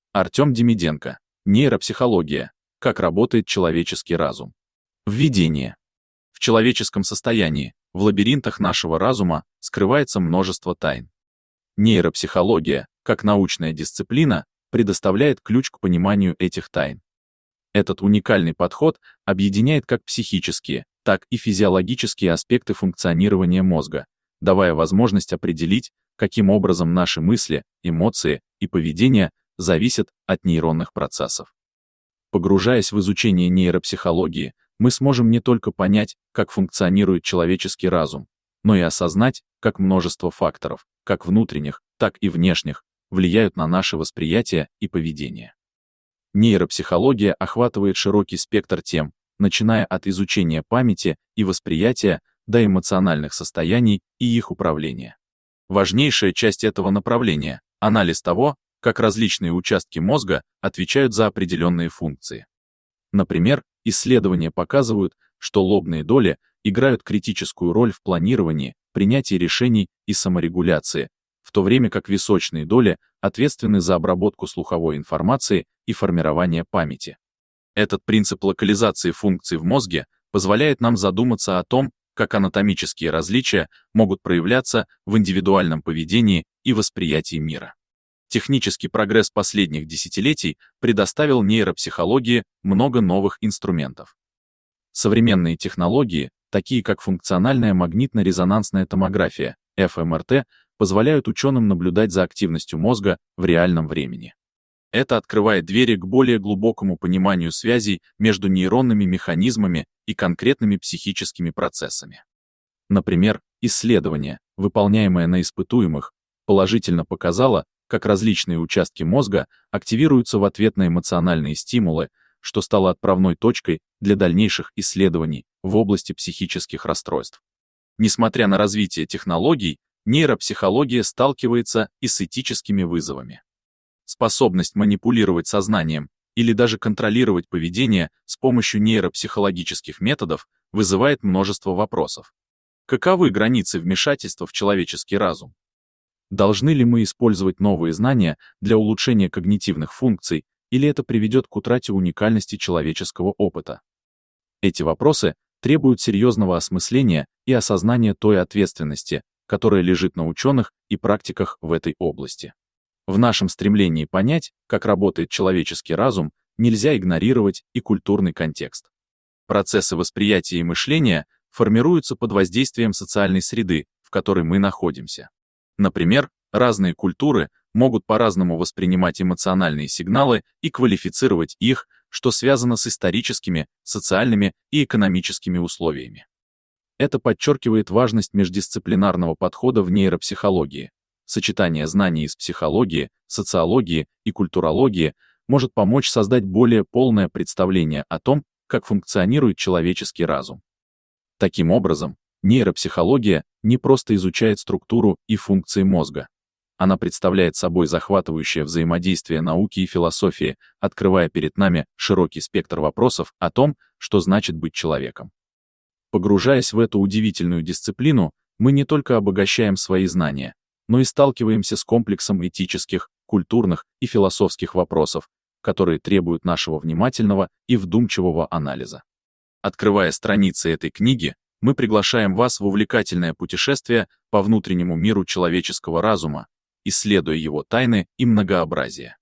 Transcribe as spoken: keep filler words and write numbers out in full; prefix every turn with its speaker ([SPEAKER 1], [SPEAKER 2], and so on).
[SPEAKER 1] Артем Демиденко. Нейропсихология. Как работает человеческий разум. Введение. В человеческом состоянии, в лабиринтах нашего разума, скрывается множество тайн. Нейропсихология, как научная дисциплина, предоставляет ключ к пониманию этих тайн. Этот уникальный подход объединяет как психические, так и физиологические аспекты функционирования мозга, давая возможность определить, каким образом наши мысли, эмоции и поведение зависят от нейронных процессов. Погружаясь в изучение нейропсихологии, мы сможем не только понять, как функционирует человеческий разум, но и осознать, как множество факторов, как внутренних, так и внешних, влияют на наше восприятие и поведение. Нейропсихология охватывает широкий спектр тем, начиная от изучения памяти и восприятия до эмоциональных состояний и их управления. Важнейшая часть этого направления – анализ того, как различные участки мозга отвечают за определенные функции. Например, исследования показывают, что лобные доли играют критическую роль в планировании, принятии решений и саморегуляции, в то время как височные доли ответственны за обработку слуховой информации и формирование памяти. Этот принцип локализации функций в мозге позволяет нам задуматься о том, как анатомические различия могут проявляться в индивидуальном поведении и восприятии мира. Технический прогресс последних десятилетий предоставил нейропсихологии много новых инструментов. Современные технологии, такие как функциональная магнитно-резонансная томография, эф эм эр тэ, позволяют ученым наблюдать за активностью мозга в реальном времени. Это открывает двери к более глубокому пониманию связей между нейронными механизмами и конкретными психическими процессами. Например, исследование, выполняемое на испытуемых, положительно показало, как различные участки мозга активируются в ответ на эмоциональные стимулы, что стало отправной точкой для дальнейших исследований в области психических расстройств. Несмотря на развитие технологий, нейропсихология сталкивается и с этическими вызовами. Способность манипулировать сознанием или даже контролировать поведение с помощью нейропсихологических методов вызывает множество вопросов. Каковы границы вмешательства в человеческий разум? Должны ли мы использовать новые знания для улучшения когнитивных функций, или это приведет к утрате уникальности человеческого опыта? Эти вопросы требуют серьезного осмысления и осознания той ответственности, которая лежит на ученых и практиках в этой области. В нашем стремлении понять, как работает человеческий разум, нельзя игнорировать и культурный контекст. Процессы восприятия и мышления формируются под воздействием социальной среды, в которой мы находимся. Например, разные культуры могут по-разному воспринимать эмоциональные сигналы и квалифицировать их, что связано с историческими, социальными и экономическими условиями. Это подчеркивает важность междисциплинарного подхода в нейропсихологии. Сочетание знаний из психологии, социологии и культурологии может помочь создать более полное представление о том, как функционирует человеческий разум. Таким образом, нейропсихология не просто изучает структуру и функции мозга. Она представляет собой захватывающее взаимодействие науки и философии, открывая перед нами широкий спектр вопросов о том, что значит быть человеком. Погружаясь в эту удивительную дисциплину, мы не только обогащаем свои знания, но и сталкиваемся с комплексом этических, культурных и философских вопросов, которые требуют нашего внимательного и вдумчивого анализа. Открывая страницы этой книги, мы приглашаем вас в увлекательное путешествие по внутреннему миру человеческого разума, исследуя его тайны и многообразие.